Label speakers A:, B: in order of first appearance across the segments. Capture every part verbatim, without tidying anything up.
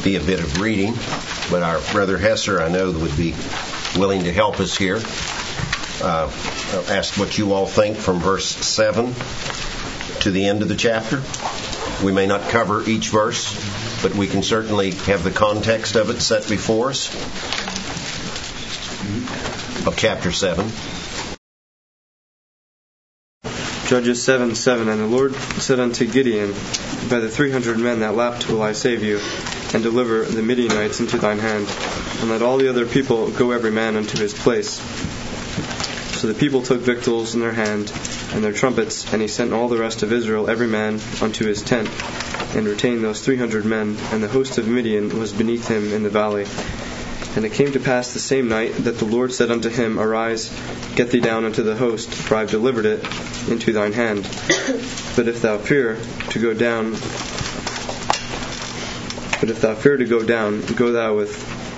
A: be a bit of reading, but our brother Hesser, I know, would be willing to help us here. Uh, I'll ask what you all think from verse seven to the end of the chapter. We may not cover each verse, but we can certainly have the context of it set before us, of chapter seven.
B: Judges seven seven. And the Lord said unto Gideon, by the three hundred men that lapped will I save you, and deliver the Midianites into thine hand, and let all the other people go every man unto his place. So the people took victuals in their hand, and their trumpets, and he sent all the rest of Israel every man unto his tent, and retained those three hundred men, and the host of Midian was beneath him in the valley. And it came to pass the same night that the Lord said unto him, Arise, get thee down unto the host, for I have delivered it into thine hand. But if thou fear to go down, but if thou fear to go down, go thou with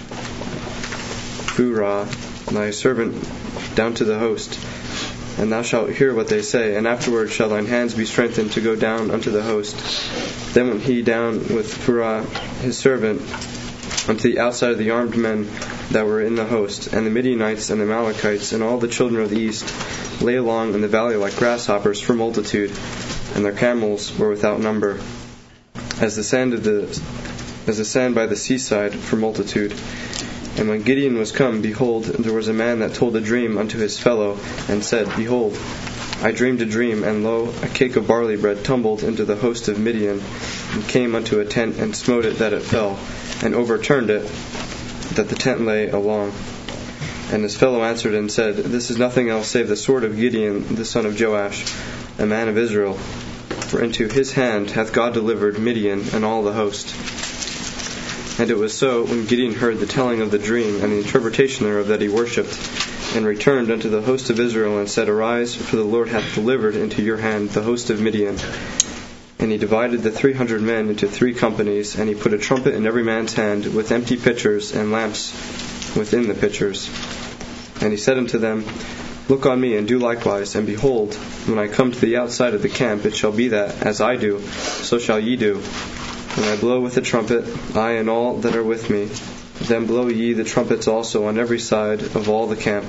B: Phurah, thy servant, down to the host, and thou shalt hear what they say, and afterward shall thine hands be strengthened to go down unto the host. Then went he down with Phurah his servant unto the outside of the armed men that were in the host, and the Midianites and the Amalekites and all the children of the east lay along in the valley like grasshoppers for multitude, and their camels were without number, as the sand of the as the sand by the seaside for multitude. And when Gideon was come, behold, there was a man that told a dream unto his fellow, and said, Behold, I dreamed a dream, and lo, a cake of barley bread tumbled into the host of Midian, and came unto a tent, and smote it that it fell, and overturned it, that the tent lay along. And his fellow answered and said, This is nothing else save the sword of Gideon, the son of Joash, a man of Israel. For into his hand hath God delivered Midian and all the host. And it was so, when Gideon heard the telling of the dream and the interpretation thereof, that he worshipped, and returned unto the host of Israel, and said, Arise, for the Lord hath delivered into your hand the host of Midian. And he divided the three hundred men into three companies, and he put a trumpet in every man's hand, with empty pitchers and lamps within the pitchers. And he said unto them, Look on me, and do likewise, and behold, when I come to the outside of the camp, it shall be that, as I do, so shall ye do. When I blow with the trumpet, I and all that are with me, then blow ye the trumpets also on every side of all the camp,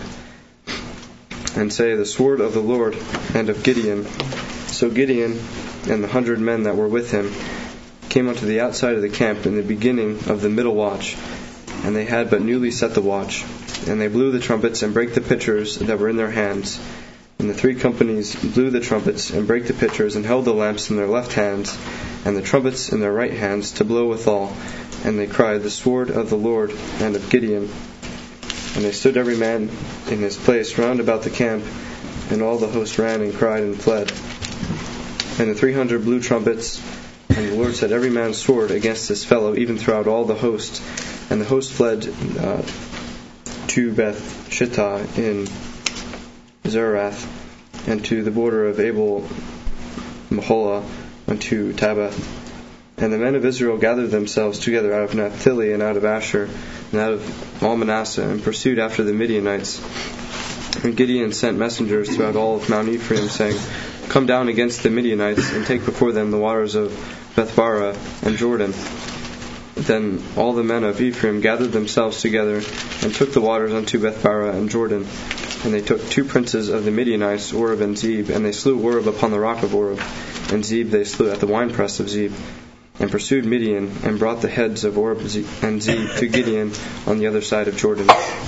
B: and say, The sword of the Lord and of Gideon. So Gideon and the hundred men that were with him came unto the outside of the camp in the beginning of the middle watch, and they had but newly set the watch. And they blew the trumpets and brake the pitchers that were in their hands. And the three companies blew the trumpets and brake the pitchers, and held the lamps in their left hands, and the trumpets in their right hands, to blow withal. And they cried, The sword of the Lord and of Gideon. And they stood every man in his place round about the camp, and all the host ran and cried and fled. And the three hundred blew trumpets, and the Lord set every man's sword against his fellow, even throughout all the host. And the host fled uh, to Beth Shittah in Zerath, and to the border of Abel Maholah, unto Tabbath. And the men of Israel gathered themselves together out of Naphtali and out of Asher and out of all Manasseh, and pursued after the Midianites. And Gideon sent messengers throughout all of Mount Ephraim, saying, Come down against the Midianites, and take before them the waters of Bethbara and Jordan. Then all the men of Ephraim gathered themselves together, and took the waters unto Bethbara and Jordan. And they took two princes of the Midianites, Oreb and Zeb, and they slew Oreb upon the rock of Oreb, and Zeb they slew at the winepress of Zeb, and pursued Midian, and brought the heads of Oreb and Zeb to Gideon on the other side of Jordan.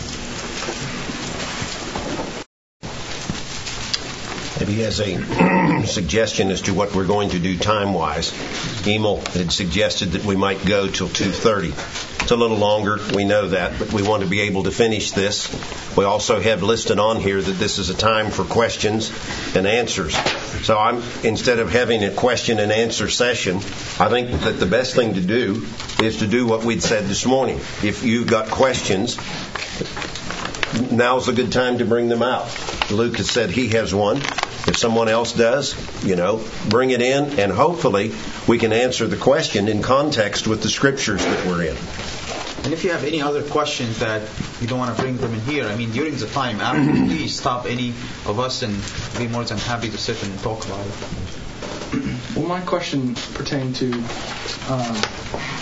A: Maybe as a suggestion as to what we're going to do time-wise, Emil had suggested that we might go till two thirty. It's a little longer, we know that, but we want to be able to finish this. We also have listed on here that this is a time for questions and answers. So I'm instead of having a question and answer session, I think that the best thing to do is to do what we'd said this morning. If you've got questions, now's a good time to bring them out. Luke has said he has one. If someone else does, you know, bring it in, and hopefully we can answer the question in context with the scriptures that we're in.
C: And if you have any other questions that you don't want to bring them in here, I mean, during the time after, please stop any of us and be more than happy to sit and talk about it.
D: Well, my question pertained to um,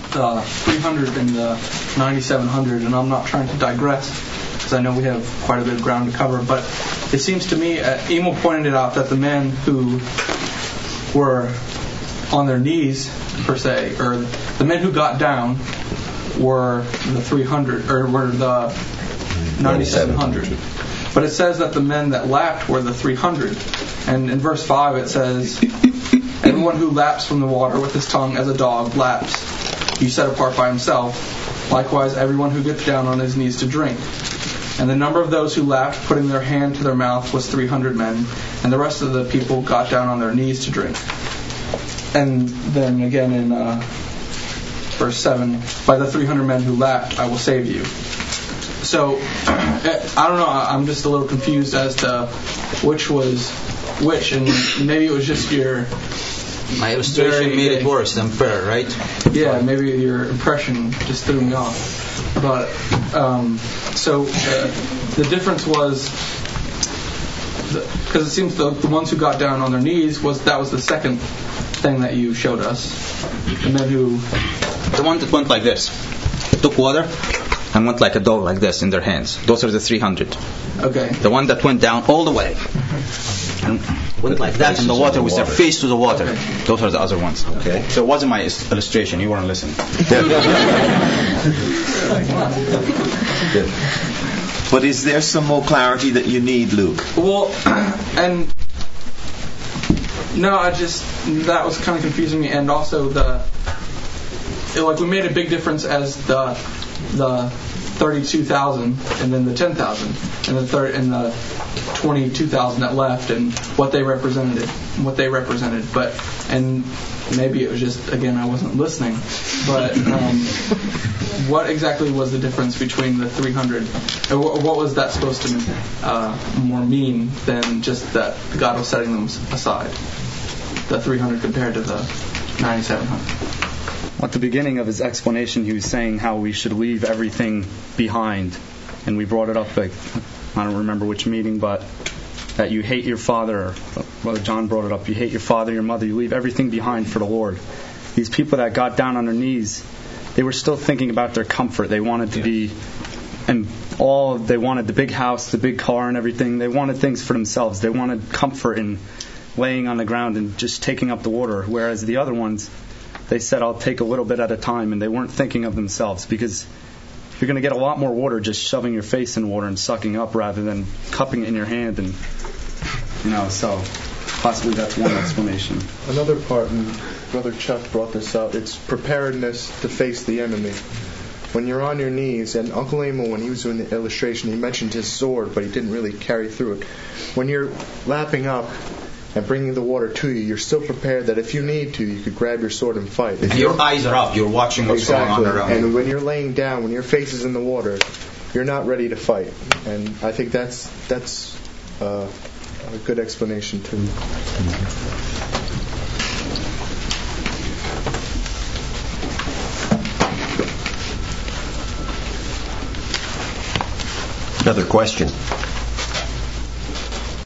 D: the three hundred and the ninety-seven hundred, and I'm not trying to digress because I know we have quite a bit of ground to cover, but it seems to me, uh, Emil pointed it out, that the men who were on their knees, per se, or the men who got down were the three hundred, or were the ninety-seven hundred. But it says that the men that lapped were the three hundred. And in verse five it says, everyone who laps from the water with his tongue as a dog laps, you set apart by himself. Likewise, everyone who gets down on his knees to drink. And the number of those who lapped, putting their hand to their mouth, was three hundred men. And the rest of the people got down on their knees to drink. And then again in uh, verse seven, by the three hundred men who lapped, I will save you. So, I don't know, I'm just a little confused as to which was which, and maybe it was just your...
C: My illustration made it worse than fair, right?
D: Yeah, maybe your impression just threw me off. But, um, so, uh, the difference was, because it seems the, the ones who got down on their knees, was that was the second thing that you showed us. And then who...
E: The one that went like this, took water and went like a dog like this in their hands. Those are the three hundred.
D: Okay.
E: The one that went down all the way and went like that in the water with their face to the water. Okay. Those are the other ones.
A: Okay.
E: So it wasn't my illustration. You weren't listening.
F: Good. But is there some more clarity that you need, Luke?
D: Well, and no, I just, that was kind of confusing me, and also the, it, like we made a big difference as the the thirty-two thousand and then the ten thousand and the third and the twenty-two thousand that left, and what they represented, what they represented. But and maybe it was just, again, I wasn't listening. But um, what exactly was the difference between the three hundred? And what was that supposed to uh, more mean than just that God was setting them aside? The three hundred compared to the ninety-seven hundred.
G: At the beginning of his explanation, he was saying how we should leave everything behind. And we brought it up, like, I don't remember which meeting, but that you hate your father. Brother John brought it up. You hate your father, your mother. You leave everything behind for the Lord. These people that got down on their knees, they were still thinking about their comfort. They wanted to be, and all, they wanted the big house, the big car and everything. They wanted things for themselves. They wanted comfort in laying on the ground and just taking up the water. Whereas the other ones, they said, I'll take a little bit at a time, and they weren't thinking of themselves, because you're going to get a lot more water just shoving your face in water and sucking up rather than cupping it in your hand. And, you know, so possibly that's one explanation.
B: Another part, and Brother Chuck brought this up, it's preparedness to face the enemy. When you're on your knees, and Uncle Emil, when he was doing the illustration, he mentioned his sword, but he didn't really carry through it. When you're lapping up and bringing the water to you, you're still prepared that if you need to, you could grab your sword and fight. If
E: your eyes are up, you're watching what's
B: exactly.
E: going on around.
B: And when you're laying down, when your face is in the water, you're not ready to fight. And I think that's that's uh, a good explanation too.
A: Another question.